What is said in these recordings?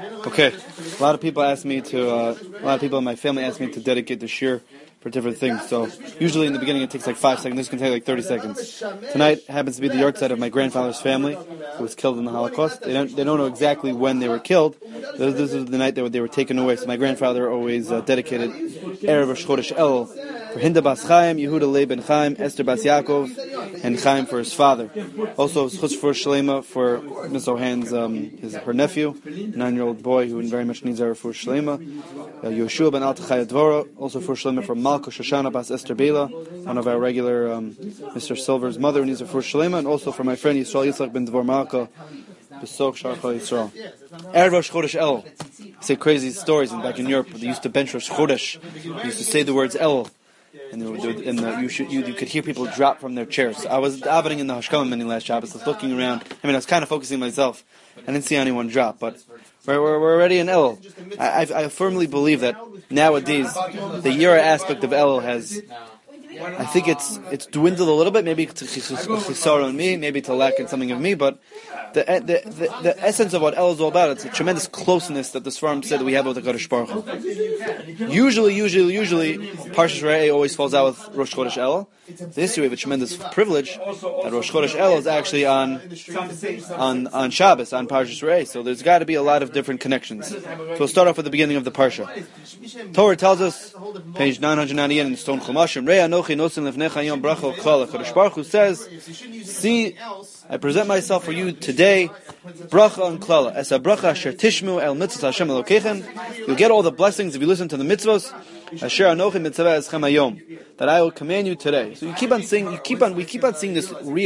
Okay, a lot of people in my family ask me to dedicate the shir for different things. So usually in the beginning it takes like 5 seconds. This can take like 30 seconds. Tonight happens to be the yahrzeit of my grandfather's family, who was killed in the Holocaust. They don't know exactly when they were killed. This is the night they were taken away. So my grandfather always dedicated Erev Rosh Chodesh Elul for Hinda Bas Chaim, Yehuda Leib Ben Chaim, Esther Bas Yaakov, and Chaim for his father. Also Chutz for Shlema for Miss O'Han's her nephew, 9-year-old boy who very much needs our for Shlema. Yoshua Ben Altachaya Dvora, also for Shlema for Malka Shoshana Bas Esther Bela, one of our regular Mr. Silver's mother who needs a for Shlema, and also for my friend Yisrael Yitzchak Ben Dvor Malka, Besok Sharcha Yisrael. Erev Rosh Chodesh El. Say crazy stories. Back in Europe, they used to bench Rosh Chodesh. They used to say the words El. And you could hear people drop from their chairs. I was davening in the Hashkaman many last Shabbos. I was looking around. I was kind of focusing myself. I didn't see anyone drop, but we're already in El. I firmly believe that nowadays the Yira aspect of El has. I think it's dwindled a little bit. Maybe to chisar on me, maybe to lack in something of me, but the essence of what El is all about, it's a tremendous closeness that the Sfarim said that we have with the Kadosh Baruch Hu. Usually, Parshas Re'eh always falls out with Rosh Chodesh El. This year we have a tremendous privilege that Rosh Chodesh El is actually on Shabbos, on Parshas Re'eh. So there's got to be a lot of different connections. So we'll start off with the beginning of the Parsha. Torah tells us, page 998 in Stone Chumashim, Re'eh Anochi nosin lefnecha yom bracha u'klala. Kadosh Baruch Hu says, see, I present myself for you today, bracha and klala. As a bracha asher tishmu el mitzvot Hashem Elokechem. You'll get all the blessings if you listen to the mitzvos. Asher anochi mitzvah eschem hayom. That I will command you today. So we keep on seeing this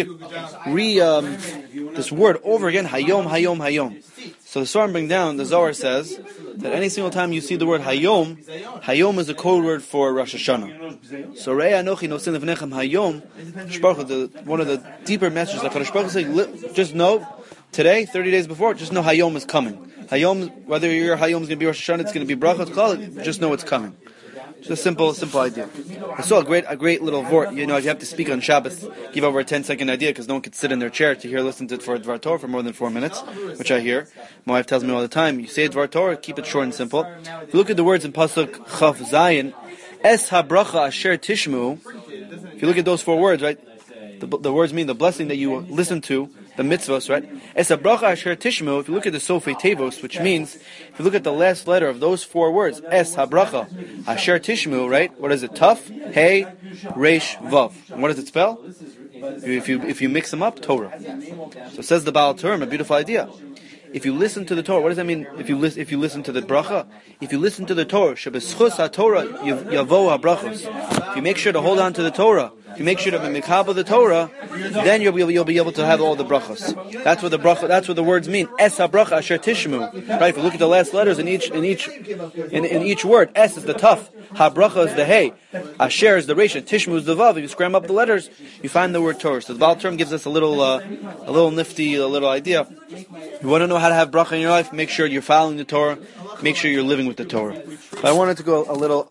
this word over again, hayom, hayom, hayom. So the Sfarim bring down, the Zohar says that any single time you see the word hayom, hayom is a code word for Rosh Hashanah. So Re'eh Anochi nosin lefnechem hayom, one of the deeper messages that Kadosh Baruch Hu says, just know, today, 30 days before, just know hayom is coming. Hayom, whether your hayom is going to be Rosh Hashanah, it's going to be bracha, just know it's coming. It's a simple idea. I saw a great little vort. If you have to speak on Shabbos, give over a 10-second idea because no one could sit in their chair to listen to it for a Dvar Torah for more than 4 minutes, which I hear. My wife tells me all the time, you say a Dvar Torah, keep it short and simple. If you look at the words in Pasuk Chaf Zayin, Es HaBracha Asher Tishmu, if you look at those 4 words, right, the words mean the blessing that you listen to, the mitzvos, right? Es habracha asher tishmu. If you look at the Sofei Tevos, which means, if you look at the last letter of those 4 words, Es habracha asher tishmu, right? What is it? Taf, Hey, Resh, Vav. And what does it spell? If you mix them up, Torah. So says the Baal Turim, a beautiful idea. If you listen to the Torah, what does that mean? If you listen to the bracha, if you listen to the Torah, shebeschus haTorah yavo habrachos. If you make sure to hold on to the Torah, if you make sure to be mikabel the Torah, then you'll be able to have all the brachos. That's what the words mean. Es habracha asher tishmu. Right? If you look at the last letters in each word, Es is the taf, habracha is the hey, asher is the resh, and tishmu is the vav. If you scram up the letters, you find the word Torah. So the Baal Term gives us a little nifty idea. You want to know how to have bracha in your life? Make sure you're following the Torah. Make sure you're living with the Torah. But I wanted to go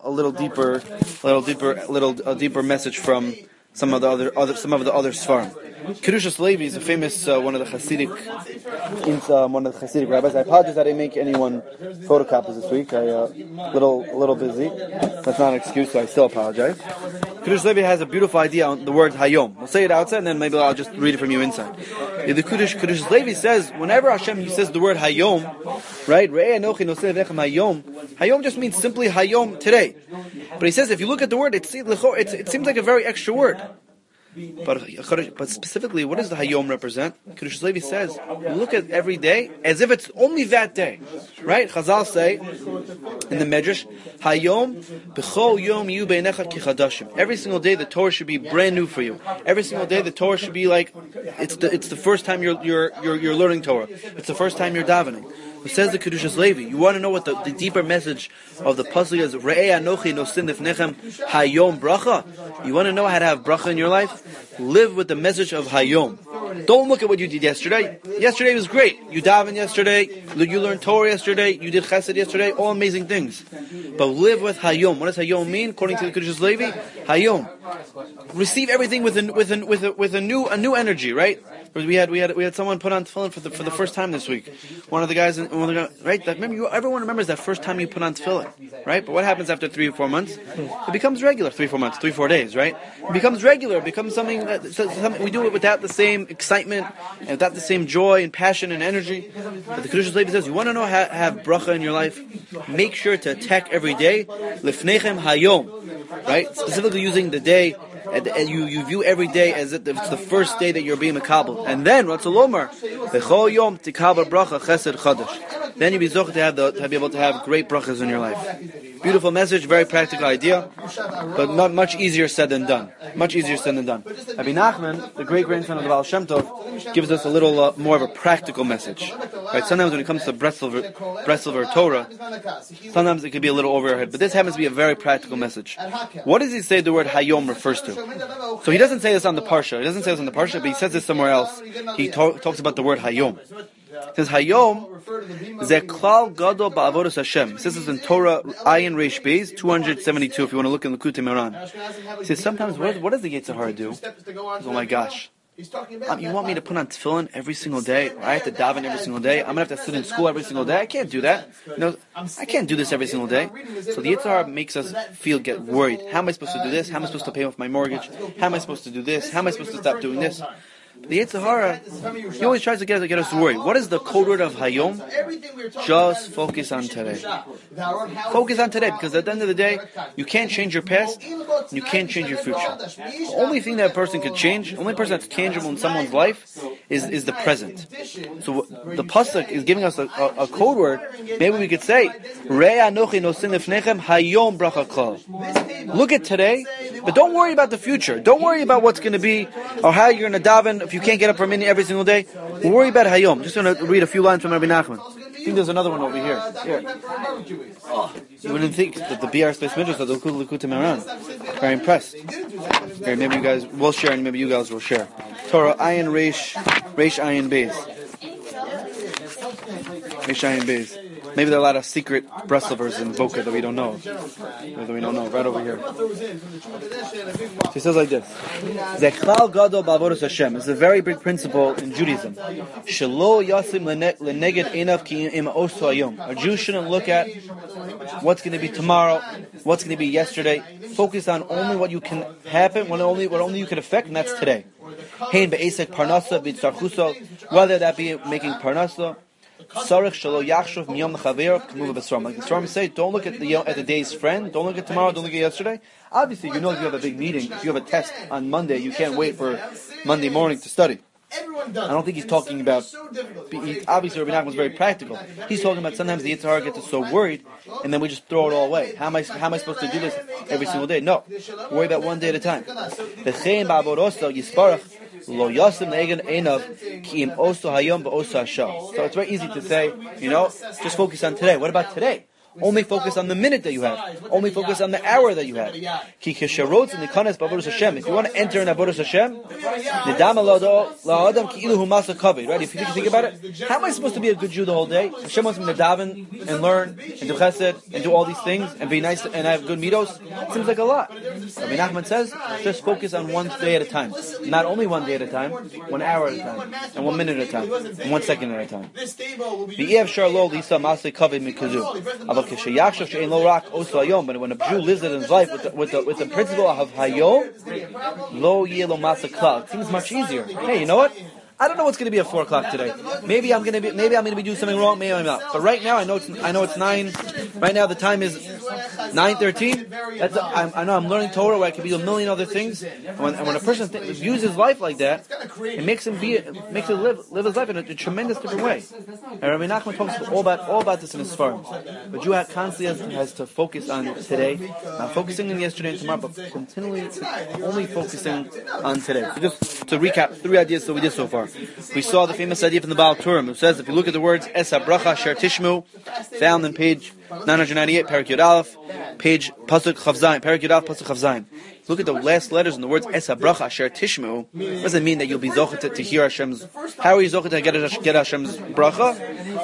a deeper message from some of the other Sfarim. Kedushas Levi is a famous one of the Hasidic rabbis. I apologize I didn't make anyone photocopies this week. I little busy. That's not an excuse, so I still apologize. Kedushas Levi has a beautiful idea on the word Hayom. We'll say it outside, and then maybe I'll just read it from you inside. The Kedushas Levi says whenever Hashem says the word Hayom, right? Re'eh Anochi noseh lefnechem hayom. Hayom just means simply Hayom, today. But he says if you look at the word, it seems like a very extra word. But specifically, what does the Hayom represent? Kedushas Levi says, you look at every day as if it's only that day. Right? Chazal say, in the Medrash, Hayom, b'chol yom yu beinecha ki chadashim. Every single day the Torah should be brand new for you. Every single day the Torah should be like, it's the first time you're learning Torah. It's the first time you're davening. It says the Kedushas Levi. You want to know what the deeper message of the pasuk is? Re'eh Anochi nosin lefnechem hayom bracha. You want to know how to have bracha in your life? Live with the message of hayom. Don't look at what you did yesterday. Yesterday was great. You davened yesterday. You learned Torah yesterday. You did chesed yesterday. All amazing things. But live with hayom. What does hayom mean? According to the Kedushas Levi, hayom. Receive everything with a new energy, right? We had someone put on tefillin for the first time this week. One of the guys, right? Remember, everyone remembers that first time you put on tefillin, right? But what happens after 3 or 4 months? It becomes regular. 3 or 4 months, 3 or 4 days, right? It becomes regular. It becomes something we do it without the same excitement and without the same joy and passion and energy. But the Kedushas Levi says, you want to know how to have bracha in your life? Make sure to attack every day. Lifnechem hayom, right? Specifically using the day. You view every day as if it's the first day that you're being makabel, and then Ratzalomar, bechol yom tikabel bracha chesed chadash. Then you'll be zocheh to be able to have great brachas in your life. Beautiful message, very practical idea, but not much easier said than done. Much easier said than done. Rabbi Nachman, the great grandson of the Baal Shem Tov, gives us a little more of a practical message. Right? Sometimes when it comes to Breslover Torah, sometimes it could be a little over our head, but this happens to be a very practical message. What does he say the word hayom refers to? So he doesn't say this on the Parsha. He doesn't say this on the Parsha, but he says this somewhere else. He talks about the word hayom. It says hayom zeklal gadol ba'avodas Hashem. He says this in Torah Ayin Reish Beis 272. If you want to look in the Likutei Moharan, he says sometimes what does the Yetzer Hara do? He says, oh my gosh. You want me to put on tefillin every single day? I have to daven every single day. I'm going to have to sit in school every single day. I can't do that. I can't do this every single day. So the Yetzer Hara makes us get worried. How am I supposed to do this? How am I supposed to pay off my mortgage? How am I supposed to do this? How am I supposed to stop doing this? The Yetzer Hara, he always tries to get us worried. What is the code word of Hayom? Just focus on today. Focus on today, because at the end of the day, you can't change your past, and you can't change your future. The only thing that a person could change, the only person that's tangible in someone's life, is the present. So the pasuk is giving us a code word. Maybe we could say, Rei anochi nosin lefnechem hayom bracha klal. Look at today, but don't worry about the future. Don't worry about what's going to be, or how you're going to daven if you can't get up for a minute every single day. Worry about hayom. Just going to read a few lines from Rabbi Nachman. I think there's another one over here. You wouldn't think that the BR Space Midrash of the Likutei Moharan. Very impressed. Here, maybe you guys will share, and maybe you guys will share. Torah Ayin Reish Ayin Beis. Reish Ayin Beis. Maybe there are a lot of secret Breslovers in Boca that we don't know. Right over here. So he says like this. Zeklal gadol ba'avodas Hashem. It's a very big principle in Judaism. Shelo yasim leneged einav ki im oso hayom. A Jew shouldn't look at what's going to be tomorrow, what's going to be yesterday. Focus on only what you can happen, what only you can affect, and that's today. Hein be'esek parnasa b'tzarchuso, whether that be making parnasa. Like the Swarm say, don't look at the day's friend, don't look at tomorrow, don't look at yesterday. Obviously, if you have a big meeting, if you have a test on Monday, you can't wait for Monday morning to study. I don't think he's talking about. Obviously, Rabbi Nachman was very practical. He's talking about sometimes the Yetzer Hara gets us so worried, and then we just throw it all away. How am I supposed to do this every single day? No, worry about one day at a time. Lo yasim negen einav ki im oso hayom ba'oso hashal. So it's very easy to say, just focus on today. What about today? Only focus on the minute that you have. Only focus on the hour that you have. Ki kesharot in the kanes ba'avodas Hashem. If you want to enter in avodas Hashem, nidam la'adam ki ilu humasa kavod. Right? If you think about it, how am I supposed to be a good Jew the whole day? Hashem wants me to daven and learn and do chesed and do all these things and be nice and have good midos. It seems like a lot. Rabbi Nachman says, just focus on one day at a time. Not only one day at a time, 1 hour at a time, and 1 minute at a time, and 1 second at a time. V'yev shar lo lisa masay kavod mikazu. But when a Jew lives it in his life with the principle of hayom, lo yelo masa klal, it seems much easier. Hey, you know what? I don't know what's going to be at 4 o'clock today. Maybe I'm going to be doing something wrong. Maybe I'm not. But right now, I know it's 9. Right now, the time is 9:13. I know I'm learning Torah where I can be doing a million other things. And when a person views his life like that, it makes him live his life in a tremendous different way. And Rabbi Nachman talks all about this in his farm. But Jew constantly has to focus on today, not focusing on yesterday and tomorrow, but continually only focusing on today. So just to recap, 3 ideas that we did so far. We saw the famous idea from the Baal Turim. It says, if you look at the words Esa Bracha Sher Tishmu, found in page 998, Parak Yud Aleph, page Pasuk Chav Zayin, Parak Yud Aleph, Pasuk Chav Zayin. Look at the last letters in the words Esa Bracha Sher Tishmu. Doesn't mean that you'll be zocheh to hear Hashem's. How are you zocheh to get Hashem's bracha?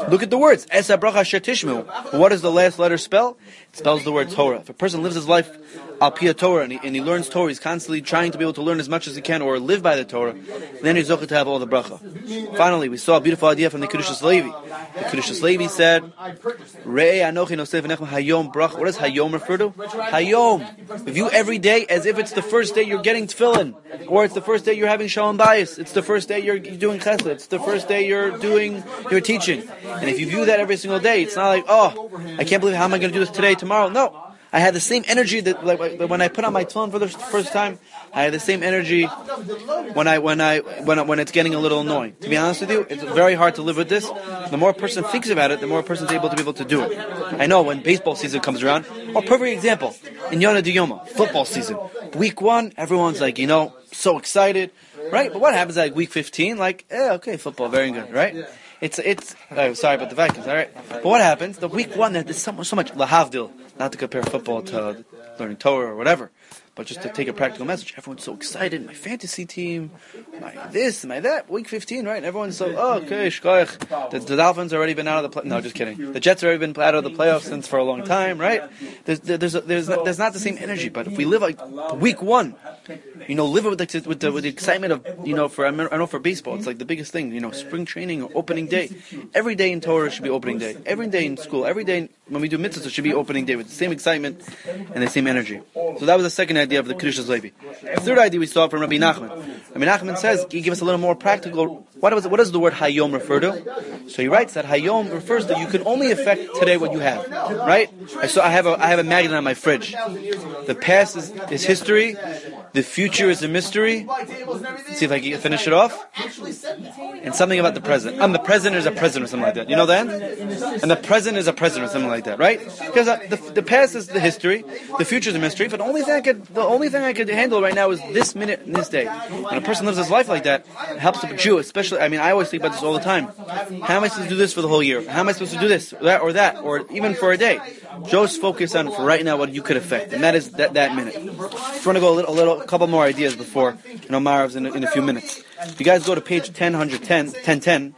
Look at the words. Esa bracha shetishmu. What does the last letter spell? It spells the word Torah. If a person lives his life al pia Torah and he learns Torah, he's constantly trying to be able to learn as much as he can or live by the Torah, then he's zocheh to have all the bracha. Finally, we saw a beautiful idea from the Kedushas Levi. The Kedushas Levi said, Re'eh anochi nosef v'nechem hayom bracha. What does hayom refer to? Hayom. View every day as if it's the first day you're getting tefillin, or it's the first day you're having shalom bayis. It's the first day you're doing chesed. It's the first day you're teaching. And if you view that every single day, it's not like, oh, I can't believe how am I going to do this today, tomorrow. No. I had the same energy that like when I put on my tefillin for the first time. I had the same energy when it's getting a little annoying. To be honest with you, it's very hard to live with this. The more a person thinks about it, the more a person's able to do it. I know when baseball season comes around, or perfect example, in Yonah D'Yoma, football season, week 1, everyone's like, so excited, right? But what happens like week 15? Like, okay, football, very good, right? It's sorry about the Vikings, all right? But what happens? The week 1, there's so much lahavdil, not to compare football to learning Torah or whatever, but just to take a practical message. Everyone's so excited. My fantasy team, my this, my that. Week 15, right? And everyone's so, okay, shkoich. The Dolphins already been out of the no, just kidding. The Jets already been out of the playoffs since for a long time, right? There's not the same energy. But if we live like week 1, live with the excitement of I know for baseball, it's like the biggest thing. Spring training or opening day. Every day in Torah should be opening day. Every day in school. Every day when we do mitzvahs, it should be opening day with the same excitement and the same energy. So that was the second idea of the Kedushas Levi. The third idea we saw from Rabbi Nachman. Rabbi Nachman says, he gives us a little more practical. What does the word hayom refer to? So he writes that hayom refers to you can only affect today what you have, right? I have a magnet on my fridge. The past is history. The future is a mystery. Let's see if I can finish it off. And something about the present. The present is a present or something like that. You know that? And the present is a present or something like that, right? Because the past is the history, the future is a mystery. But the only thing I could handle right now is this minute and this day. When a person lives his life like that, it helps a Jew, especially. I always think about this all the time. How am I supposed to do this for the whole year? How am I supposed to do this, or that, or even for a day? Just focus on for right now what you could affect, and that is that minute. Just want to go a couple more ideas before Marav's in a few minutes. If you guys go to page 1010,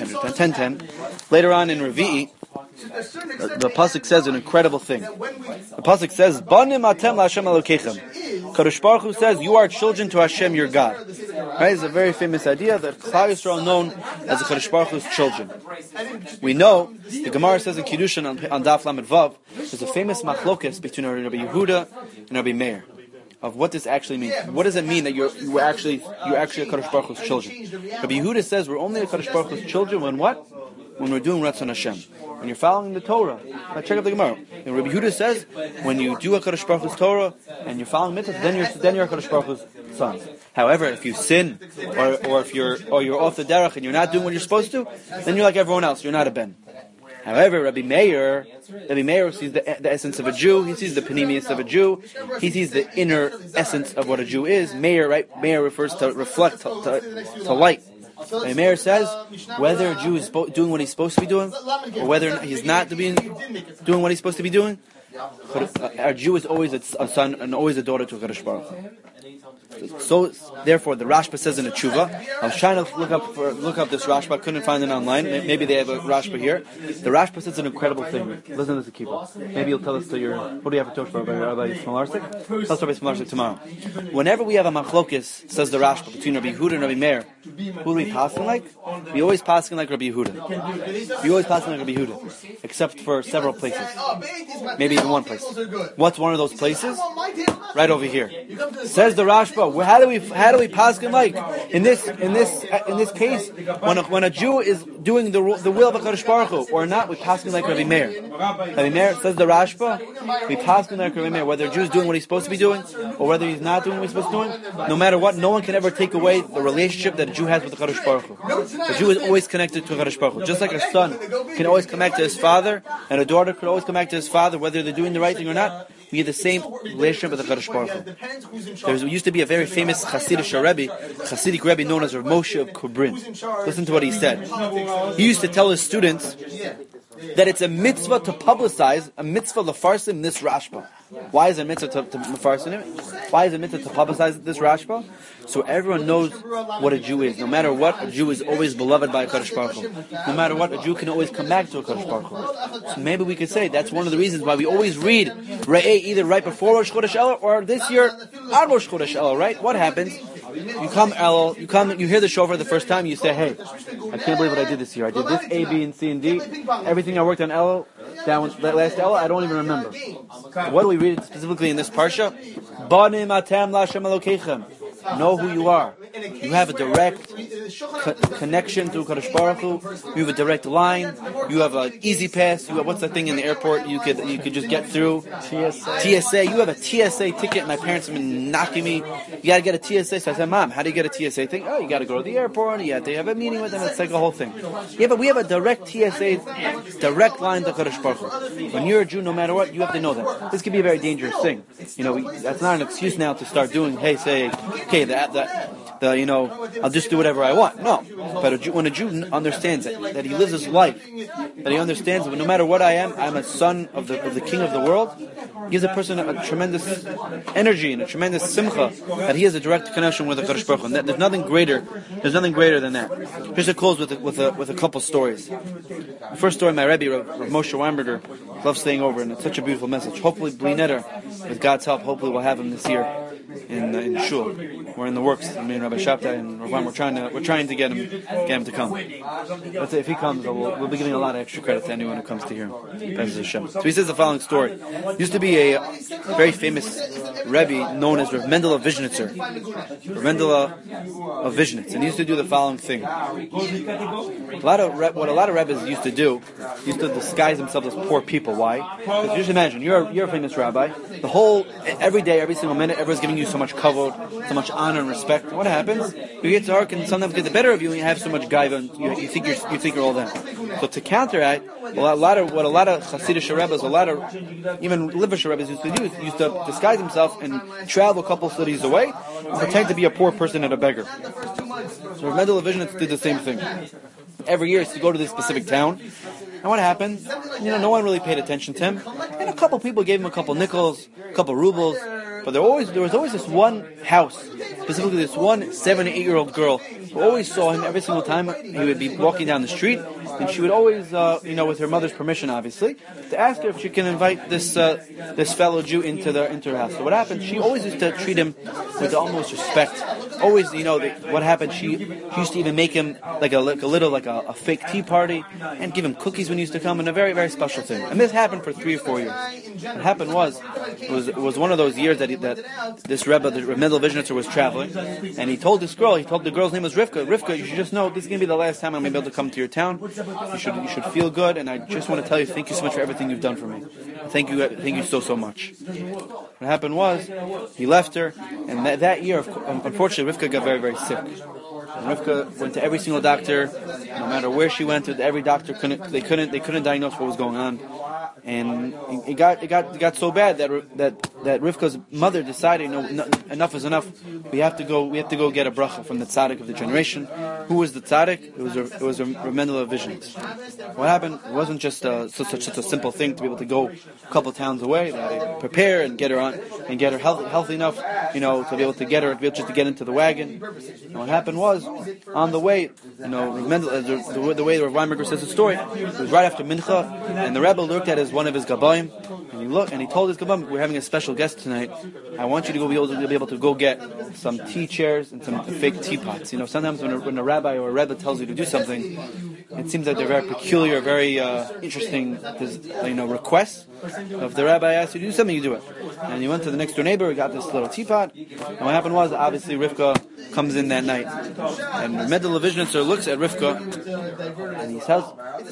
later on in Revi'i, the pasuk says an incredible thing. The pasuk says, "Banim atem laHashem Elokechem." Kadosh Baruch Hu says, "You are children to Hashem, your God." Right? It's a very famous idea that Klal Yisrael known as the Kadosh Baruch Hu's children. We know the Gemara says in Kiddushin on Daf Lamed Vav, there's a famous machlokes between Rabbi Yehuda and Rabbi Meir of what this actually means. What does it mean that you're actually a Kadosh Baruch Hu's children? Rabbi Yehuda says we're only a Kadosh Baruch Hu's children when what? When we're doing Ratzon Hashem. When you're following the Torah. Check out the Gemara. And Rabbi Yehuda says when you do a Kadosh Baruch Hu's Torah and you're following mitzvahs, then you're a Kadosh Baruch Hu's son. However, if you sin or if you're off the derech and you're not doing what you're supposed to, then you're like everyone else. You're not a ben. However, Rabbi Meir sees the essence of a Jew. He sees the panemius of a Jew. He sees the inner essence of what a Jew is. Meir refers to reflect, to light. Rabbi Meir says whether a Jew is doing what he's supposed to be doing, or whether he's not doing what he's supposed to be doing, a Jew is always a son and always a daughter to Kadosh Baruch Hu. So, therefore, the Rashba says in a tshuva. I was trying to look up this Rashba. Couldn't find it online. Maybe they have a Rashba here. The Rashba says an incredible thing. Listen to this, Akiva. Maybe you'll tell us to your. What do you have to talk about Rabbi Smolarzik? Tell us Rabbi Smolarzik tomorrow. Whenever we have a machlokes, says the Rashba, between Rabbi Yehuda and Rabbi Meir, who do we passing like? We always passing like Rabbi Yehuda. Except for several places. Maybe even one place. What's one of those places? Right over here. Says the Rashba. How do we paskin like in this case when a Jew is doing the will of HaKadosh Baruch Hu or not, we paskin like Rabbi Meir. Rabbi Meir says the Rashba, we paskin like Rabbi Meir, whether a Jew is doing what he's supposed to be doing or whether he's not doing what he's supposed to be doing. No matter what, no one can ever take away the relationship that a Jew has with the HaKadosh Baruch Hu. The Jew is always connected to HaKadosh Baruch Hu, just like a son can always come back to his father and a daughter could always come back to his father, whether they're doing the right thing or not. We have the same relationship with the Kadosh Baruch Hu. There used to be a very famous Hasidic Rebbe known as Rav Moshe of Kubrin. Listen to what he said. He used to tell his students that it's a mitzvah to publicize, a mitzvah lefarsim this Rashba. Why is it a mitzvah to lefarsim it? Why is it mitzvah to publicize this Rashba? So everyone knows what a Jew is. No matter what, a Jew is always beloved by a Kadosh Baruch Hu. No matter what, a Jew can always come back to a Kadosh Baruch Hu. So maybe we could say that's one of the reasons why we always read Re'eh either right before Rosh Chodesh Elul or this year on Rosh Chodesh Elul, right? What happens? You come Elul, you hear the shofar the first time, you say, hey, I can't believe what I did this year. I did this A, B, and C, and D. Everything I worked on Elul, that last Elul, I don't even remember. What do we read specifically in this parsha? Banim atem l'Hashem Elokeichem. Know who you are. You have a direct connection to Kadosh Baruch Hu. You have a direct line. You have an easy pass. You have, what's that thing in the airport? You could just get through. TSA. You have a TSA ticket. My parents have been knocking me. You got to get a TSA. So I said, Mom, how do you get a TSA thing? Oh, you got to go to the airport. You have to have a meeting with them. It's like a whole thing. Yeah, but we have a direct TSA, direct line to Kadosh Baruch Hu. When you're a Jew, no matter what, you have to know that. This could be a very dangerous thing. That's not an excuse now to start doing. Hey, say, okay, I'll just do whatever I want. No. But when a Jew understands that he lives his life, that he understands that no matter what I am, I'm a son of the King of the world, gives a person a tremendous energy and a tremendous simcha that he has a direct connection with the Kadosh Baruch Hu. There's nothing greater than that. Here's a close with a couple stories. The first story, my Rebbe, Rav Moshe Weinberger, loves staying over, and it's such a beautiful message. Hopefully, Bli Neder, with God's help, hopefully we'll have him this year in Shul. We're in the works. Me and Rabbi Shabtai and Rav Wein, we're trying to get him to come. Let's say if he comes, we'll be giving a lot of extra credit to anyone who comes to hear him. So he says the following story. Used to be a very famous Rebbe known as Rav Mendel of Vizhnitzer. Rav Mendel of Vizhnitz, and he used to do the following thing. What a lot of Rebbes used to do, used to disguise themselves as poor people. Why? Because you just imagine, you're a famous rabbi. Every day, every single minute, everyone's giving you so much kavod, so much honor and respect. What happens? You get to Ark and sometimes get the better of you, and you have so much gaiva, and you think you're all that. So to counteract, what a lot of Hasidic Rebbes, a lot of even Livish Rebbes used to do, used to disguise himself and travel a couple cities away and pretend to be a poor person and a beggar. So Rav Mendel of Vizhnitz did the same thing. Every year, he used to go to this specific town. And what happened? No one really paid attention to him. And a couple people gave him a couple nickels, a couple rubles. But there was always this one house, specifically this one 7 or 8-year-old girl, who always saw him every single time he would be walking down the street. And she would always, with her mother's permission, obviously, to ask her if she can invite this fellow Jew into her house. So what happened? She always used to treat him with the utmost respect. Always, what happened? She used to even make him like a fake tea party and give him cookies when he used to come, and a very, very special thing. And this happened for 3 or 4 years. What happened it was one of those years that this Rebbe, the Rav Mendel Vizhnitzer, was traveling, and he told the girl's name was Rivka. Rivka, you should just know this is going to be the last time I'm going to be able to come to your town. You should feel good, and I just want to tell you thank you so much for everything you've done for me. Thank you so much. What happened was he left her, and that year, unfortunately, Rivka got very, very sick. And Rivka went to every single doctor, no matter where she went to. Every doctor couldn't diagnose what was going on. And it got so bad that Rivka's mother decided, enough is enough. We have to go get a bracha from the tzaddik of the generation. Who was the tzaddik? It was a Rav Mendel of Vizhnitz. What happened? It wasn't just such a simple thing to be able to go a couple of towns away. They had to prepare and get her on and get her healthy enough, to be able to get her, just to get into the wagon. And what happened was, on the way, Rav Mendel, the way Rav Weinberger says the story, it was right after Mincha, and the Rebbe looked at one of his gabayim, and he told his gabayim, we're having a special guest tonight. I want you to be able to go get some tea chairs and some fake teapots. Sometimes when a rabbi or a rebbe tells you to do something, it seems like they're very peculiar, very interesting, requests. If the rabbi asks you to do something, you do it. And he went to the next door neighbor, he got this little teapot, and what happened was, obviously, Rivka comes in that night. And Rav Mendel of Vizhnitzer looks at Rivka, and he says,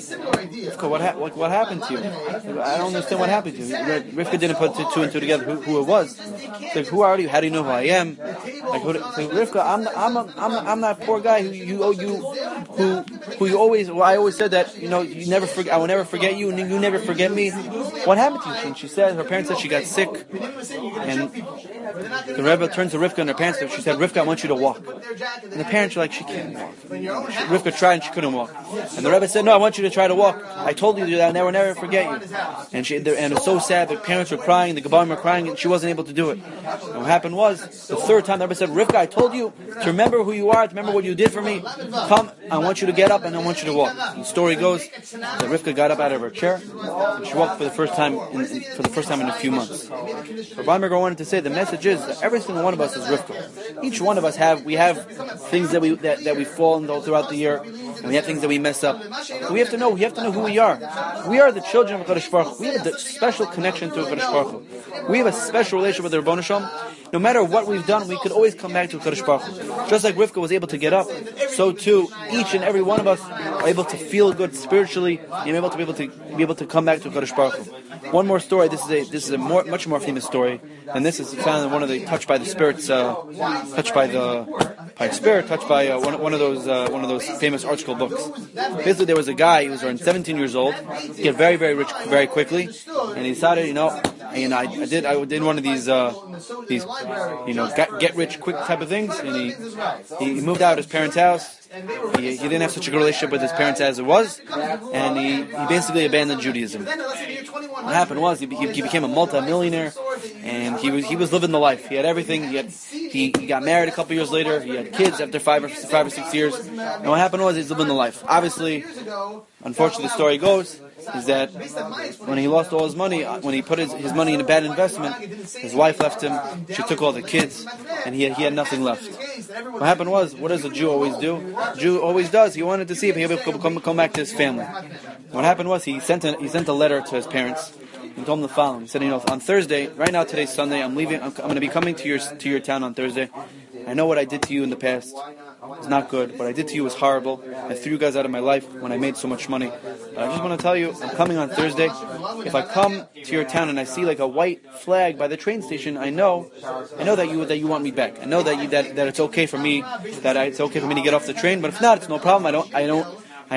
Rivka, what happened to you? I don't understand what happened to you. Rivka didn't put two and two together, who it was. He's like, who are you? How do you know who I am? Like Rivka, I'm that poor guy who you always. Well, I always said that you never I will never forget you, and you never forget me. What happened to you? And she said her parents said she got sick, and the Rebbe turned to Rivka and her parents. She said, "Rivka, I want you to walk." And the parents were like, "She can't walk." Rivka tried and she couldn't walk. And the Rebbe said, "No, I want you to try to walk. I told you to do that. I will never forget you." And it was so sad. The parents were crying, the Gebarim were crying, and she wasn't able to do it. And what happened was, the third time the Rebbe said, "Rivka, I told you to remember who you are, to remember what you did for me. Come, I want you to get up and I want you to walk." And the story goes that Rivka got up out of her chair and she walked for the first time in a few months. But Bamberger wanted to say the message is that every single one of us is Rivka. Each one of us have things that we fall into throughout the year, and we have things that we mess up. We have to know who we are. We are the children of HaKadosh Baruch Hu. We have a special connection to HaKadosh Baruch Hu. We have a special relationship with the Rebbeinu Shalom. No matter what we've done, we could always come back to HaKadosh Baruch Hu. Just like Rivka was able to get up, so too each and every one of us are able to feel good spiritually and be able to come back to HaKadosh Baruch Hu. One more story. This is a much more famous story, and this is found in one of the touched by the spirits, touched by one of those famous art school books. Basically, there was a guy who was around 17 years old. He got very, very rich very quickly, and he decided, I did one of these get rich quick type of things, and he moved out of his parents' house. He didn't have such a good relationship with his parents as it was, and he basically abandoned Judaism. What happened was he became a multi-millionaire, and he was living the life. He had everything. He got married a couple years later. He had kids after 5 or 6 years. And what happened was he's living the life. Obviously, unfortunately, the story goes is that when he lost all his money, when he put his money in a bad investment, his wife left him. She took all the kids, and he had nothing left. What happened was, what does a Jew always do? A Jew always does. He wanted to see if he could come back to his family. What happened was he sent a letter to his parents. He told them the following. He said, on Thursday, right now today's Sunday, I'm leaving. I'm going to be coming to your town on Thursday. I know what I did to you in the past. It's not good. What I did to you was horrible. I threw you guys out of my life when I made so much money. But I just want to tell you, I'm coming on Thursday. If I come to your town and I see like a white flag by the train station, I know that you want me back. I know that it's okay for me to get off the train. But if not, it's no problem. I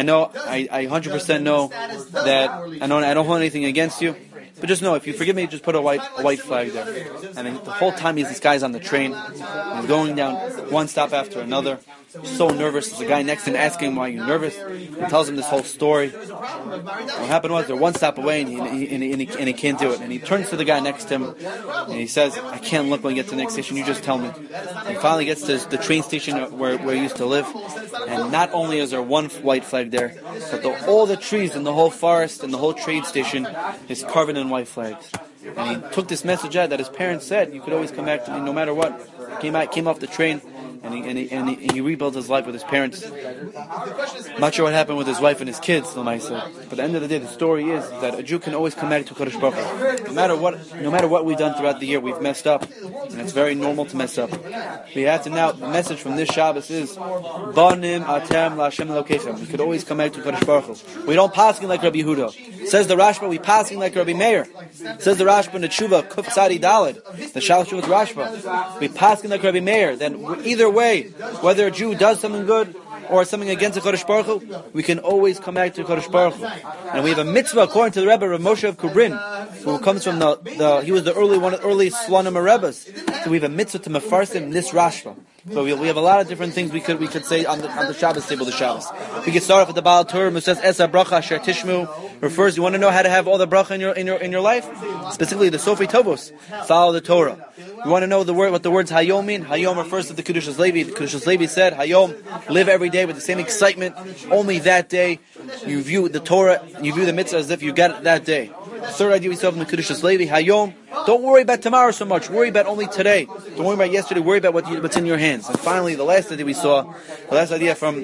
100% know that I don't hold anything against you. But just know, if you forgive me, just put a white flag there. And the whole time this guy's on the train, he's going down one stop after another. He's so nervous. There's a guy next to him asking him, "Why are you nervous?" He tells him this whole story. What happened was they're one stop away, and he can't do it. And he turns to the guy next to him, and he says, "I can't look when I get to the next station. You just tell me." And he finally gets to the train station where he used to live, and not only is there one white flag there, but all the trees in the whole forest and the whole train station is covered in white flags. And he took this message out that his parents said, "You could always come back to me no matter what." Came off the train. And he rebuilt his life with his parents. I'm not sure what happened with his wife and his kids, but at the end of the day, the story is that a Jew can always come back to Kodesh Baruch Hu. No matter what we've done throughout the year, we've messed up, and it's very normal to mess up. We have to now. The message from this Shabbos is Banim Atem LaHashem Elokechem. We could always come back to Kodesh Baruch Hu. We don't paskin like Rabbi Yehuda. Says the Rashba, we paskin like Rabbi Meir. Says the Rashba in the Tshuva Kuf Tzadi Daled, the Shalosh Tshuva Rashba. We paskin like Rabbi Meir. Then either way, whether a Jew does something good or something against the Kodesh Baruch Hu, we can always come back to the Kodesh Baruch Hu. And we have a mitzvah according to the Rebbe Rav Moshe of Kubrin, who comes from he was the early Slonim Rebbes. So we have a mitzvah to mefarsim this Rashba. So we have a lot of different things we could say on the Shabbos table. The Shabbos. We could start off with the Baal Torah, who says Esa Bracha Asher Tishmu. Refers, you want to know how to have all the bracha in your life, specifically the Sofei Tovos. Follow the Torah. You want to know what the words Hayom mean? Hayom refers to the Kedushas Levi. The Kedushas Levi said, Hayom, live every day with the same excitement. Only that day you view the Torah, you view the mitzvah as if you got it that day. The third idea we saw from the Kedushas Levi, Hayom, don't worry about tomorrow so much. Worry about only today. Don't worry about yesterday. Worry about what's in your hands. And finally, the last idea we saw, the last idea from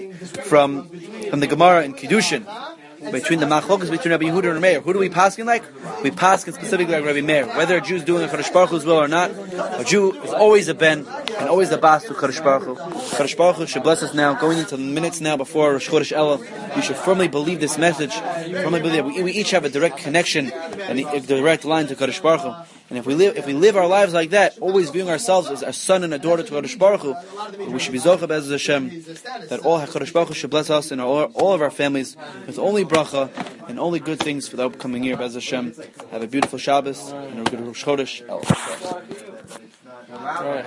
the Gemara in Kiddushin, between the machlokas between Rabbi Yehuda and Meir. Who do we paskin like? We paskin specifically like Rabbi Meir. Whether a Jew is doing a Kodesh Baruch Hu's will or not, a Jew is always a ben and always a bas to Kodesh Baruch Hu. Kodesh Baruch Hu should bless us now. Going into the minutes now before Rosh Chodesh Elul, we should firmly believe this message. Firmly believe that we each have a direct connection and a direct line to Kodesh Baruch Hu. And if we live our lives like that, always viewing ourselves as a son and a daughter to HaKadosh Baruch Hu, we should be zocheh be'ez Hashem that all HaKadosh Baruch Hu should bless us and all of our families with only bracha and only good things for the upcoming year. Be'ez Hashem, have a beautiful Shabbos and a good Rosh Chodesh.